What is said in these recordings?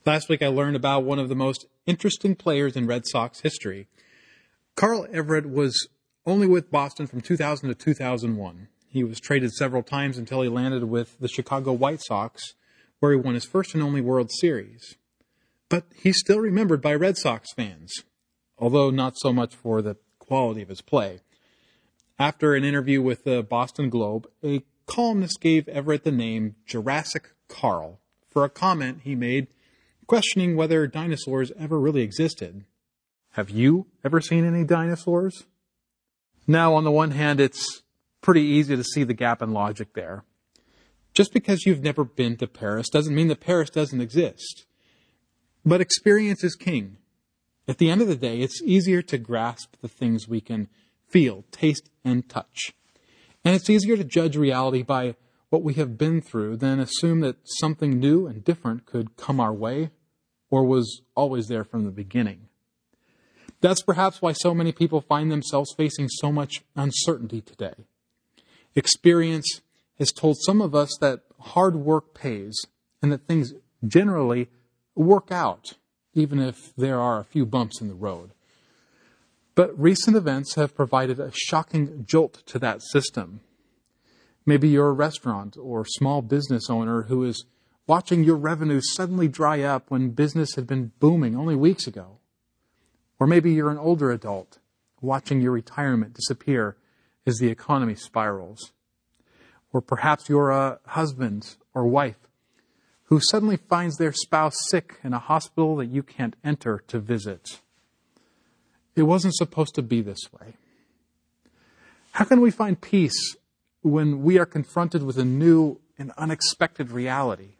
Last week I learned about one of the most interesting players in Red Sox history. Carl Everett was only with Boston from 2000 to 2001. He was traded several times until he landed with the Chicago White Sox, where he won his first and only World Series. But he's still remembered by Red Sox fans, although not so much for the quality of his play. After an interview with the Boston Globe, a columnist gave Everett the name Jurassic Carl for a comment he made questioning whether dinosaurs ever really existed. Have you ever seen any dinosaurs? Now, on the one hand, it's pretty easy to see the gap in logic there. Just because you've never been to Paris doesn't mean that Paris doesn't exist. But experience is king. At the end of the day, it's easier to grasp the things we can feel, taste, and touch. And it's easier to judge reality by what we have been through than assume that something new and different could come our way or was always there from the beginning. That's perhaps why so many people find themselves facing so much uncertainty today. Experience has told some of us that hard work pays and that things generally work out, even if there are a few bumps in the road. But recent events have provided a shocking jolt to that system. Maybe you're a restaurant or small business owner who is watching your revenue suddenly dry up when business had been booming only weeks ago. Or maybe you're an older adult watching your retirement disappear as the economy spirals. Or perhaps you're a husband or wife who suddenly finds their spouse sick in a hospital that you can't enter to visit. It wasn't supposed to be this way. How can we find peace when we are confronted with a new and unexpected reality?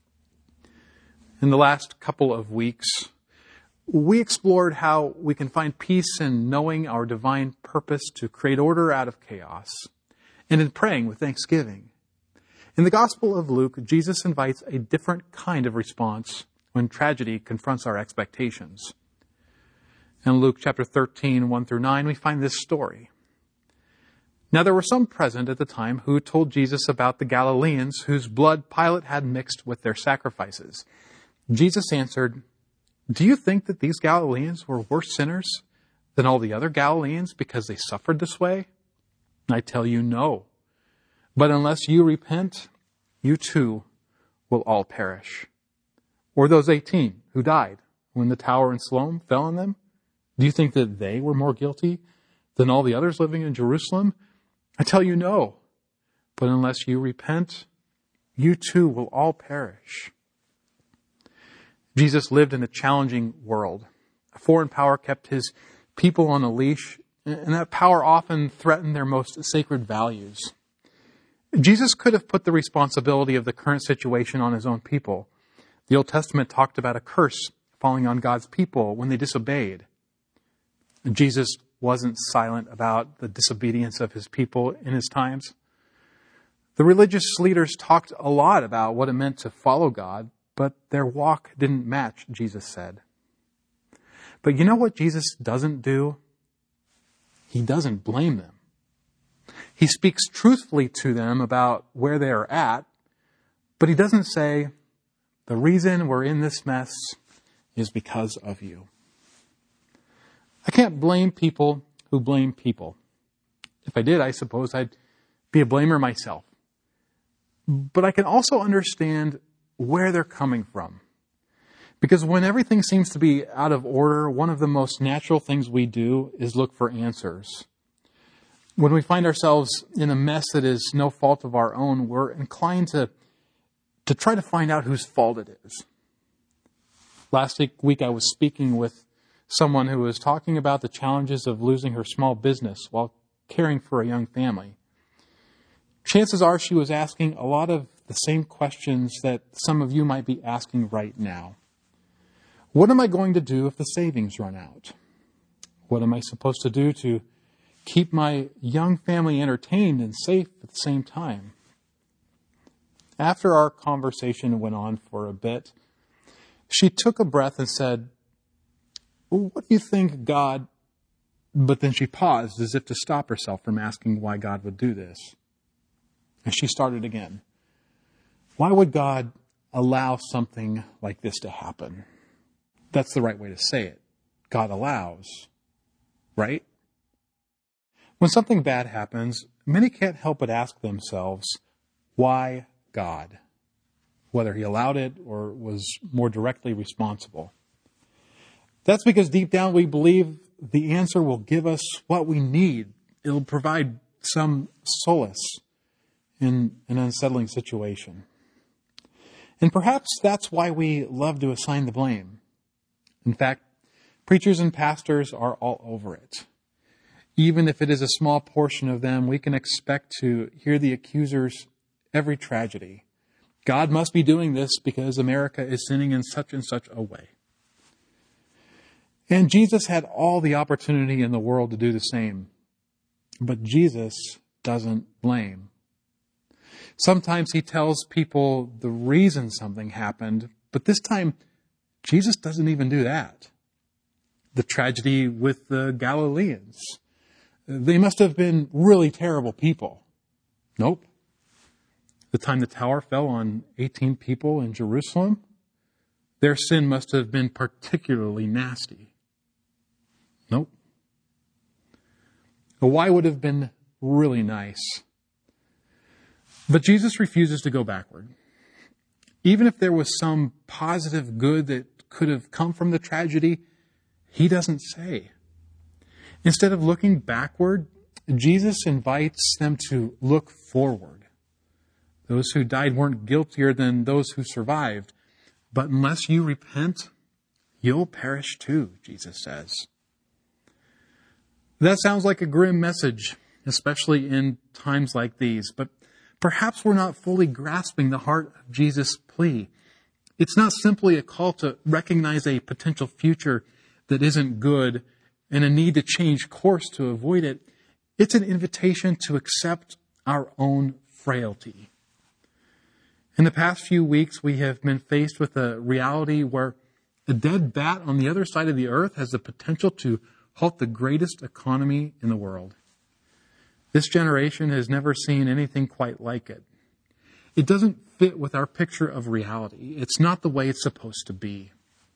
In the last couple of weeks, we explored how we can find peace in knowing our divine purpose to create order out of chaos, and in praying with thanksgiving. In the Gospel of Luke, Jesus invites a different kind of response when tragedy confronts our expectations. In Luke chapter 13, 1 through 9, we find this story. Now there were some present at the time who told Jesus about the Galileans whose blood Pilate had mixed with their sacrifices. Jesus answered, "Do you think that these Galileans were worse sinners than all the other Galileans because they suffered this way? I tell you, no. But unless you repent, you too will all perish." Or those 18 who died when the tower in Siloam fell on them? Do you think that they were more guilty than all the others living in Jerusalem? I tell you, no. But unless you repent, you too will all perish. Jesus lived in a challenging world. A foreign power kept his people on a leash, and that power often threatened their most sacred values. Jesus could have put the responsibility of the current situation on his own people. The Old Testament talked about a curse falling on God's people when they disobeyed. Jesus wasn't silent about the disobedience of his people in his times. The religious leaders talked a lot about what it meant to follow God, but their walk didn't match, Jesus said. But you know what Jesus doesn't do? He doesn't blame them. He speaks truthfully to them about where they are at, but he doesn't say, "The reason we're in this mess is because of you." I can't blame people who blame people. If I did, I suppose I'd be a blamer myself. But I can also understand where they're coming from. Because when everything seems to be out of order, one of the most natural things we do is look for answers. When we find ourselves in a mess that is no fault of our own, we're inclined to try to find out whose fault it is. Last week I was speaking with someone who was talking about the challenges of losing her small business while caring for a young family. Chances are she was asking a lot of the same questions that some of you might be asking right now. What am I going to do if the savings run out? What am I supposed to do to keep my young family entertained and safe at the same time? After our conversation went on for a bit, she took a breath and said, "What do you think God..." But then she paused as if to stop herself from asking why God would do this. And she started again. Why would God allow something like this to happen. That's the right way to say it. God allows, right? When something bad happens, many can't help but ask themselves, why God? Whether he allowed it or was more directly responsible. That's because deep down we believe the answer will give us what we need. It'll provide some solace in an unsettling situation. And perhaps that's why we love to assign the blame. In fact, preachers and pastors are all over it. Even if it is a small portion of them, we can expect to hear the accusers every tragedy. God must be doing this because America is sinning in such and such a way. And Jesus had all the opportunity in the world to do the same. But Jesus doesn't blame. Sometimes he tells people the reason something happened, but this time Jesus doesn't even do that. The tragedy with the Galileans. They must have been really terrible people. Nope. The time the tower fell on 18 people in Jerusalem, their sin must have been particularly nasty. Nope. A why would have been really nice. But Jesus refuses to go backward. Even if there was some positive good that could have come from the tragedy, he doesn't say. Instead of looking backward, Jesus invites them to look forward. Those who died weren't guiltier than those who survived. But unless you repent, you'll perish too, Jesus says. That sounds like a grim message, especially in times like these. But perhaps we're not fully grasping the heart of Jesus' plea. It's not simply a call to recognize a potential future that isn't good and a need to change course to avoid it. It's an invitation to accept our own frailty. In the past few weeks, we have been faced with a reality where a dead bat on the other side of the earth has the potential to halt the greatest economy in the world. This generation has never seen anything quite like it. It doesn't fit with our picture of reality. It's not the way it's supposed to be.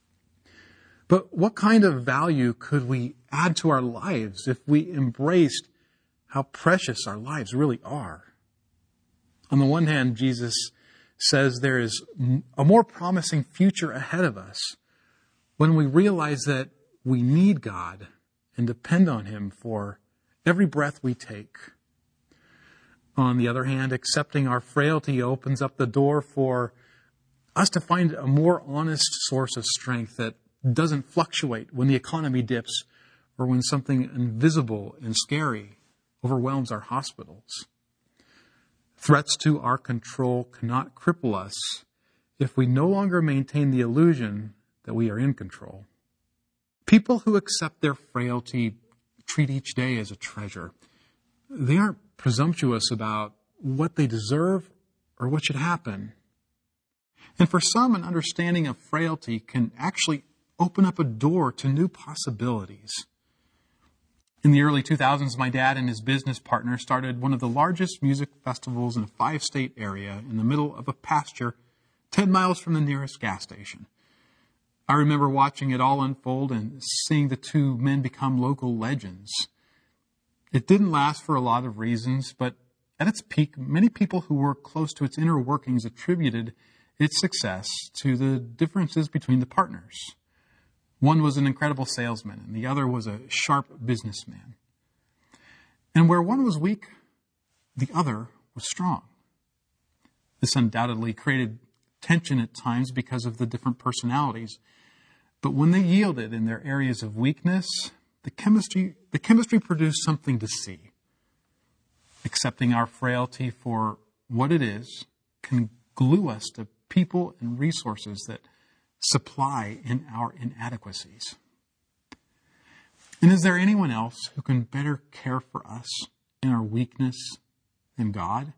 But what kind of value could we add to our lives if we embraced how precious our lives really are? On the one hand, Jesus says there is a more promising future ahead of us when we realize that we need God and depend on him for every breath we take. On the other hand, accepting our frailty opens up the door for us to find a more honest source of strength that doesn't fluctuate when the economy dips or when something invisible and scary overwhelms our hospitals. Threats to our control cannot cripple us if we no longer maintain the illusion that we are in control. People who accept their frailty treat each day as a treasure. They aren't presumptuous about what they deserve or what should happen. And for some, an understanding of frailty can actually open up a door to new possibilities. In the early 2000s, my dad and his business partner started one of the largest music festivals in a 5-state area in the middle of a pasture 10 miles from the nearest gas station. I remember watching it all unfold and seeing the two men become local legends. It didn't last for a lot of reasons, but at its peak, many people who were close to its inner workings attributed its success to the differences between the partners. One was an incredible salesman, and the other was a sharp businessman. And where one was weak, the other was strong. This undoubtedly created tension at times because of the different personalities. But when they yielded in their areas of weakness, the chemistry produced something to see. Accepting our frailty for what it is can glue us to people and resources that supply in our inadequacies. And is there anyone else who can better care for us in our weakness than God?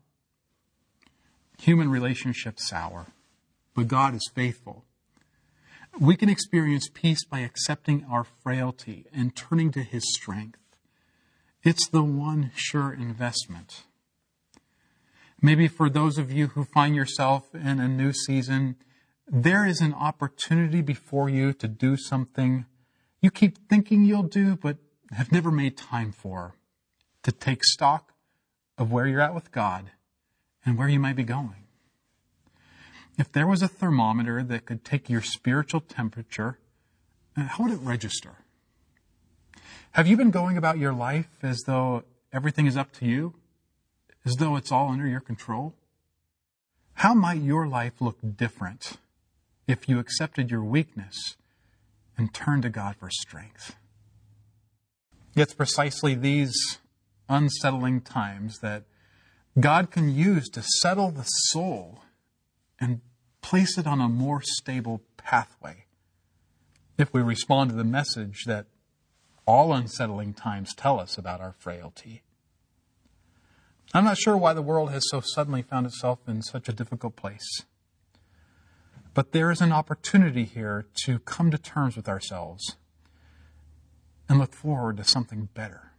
Human relationships sour, but God is faithful. We can experience peace by accepting our frailty and turning to his strength. It's the one sure investment. Maybe for those of you who find yourself in a new season, there is an opportunity before you to do something you keep thinking you'll do, but have never made time for, to take stock of where you're at with God and where you might be going. If there was a thermometer that could take your spiritual temperature, how would it register? Have you been going about your life as though everything is up to you? As though it's all under your control? How might your life look different if you accepted your weakness and turned to God for strength? It's precisely these unsettling times that God can use to settle the soul and place it on a more stable pathway if we respond to the message that all unsettling times tell us about our frailty. I'm not sure why the world has so suddenly found itself in such a difficult place. But there is an opportunity here to come to terms with ourselves and look forward to something better.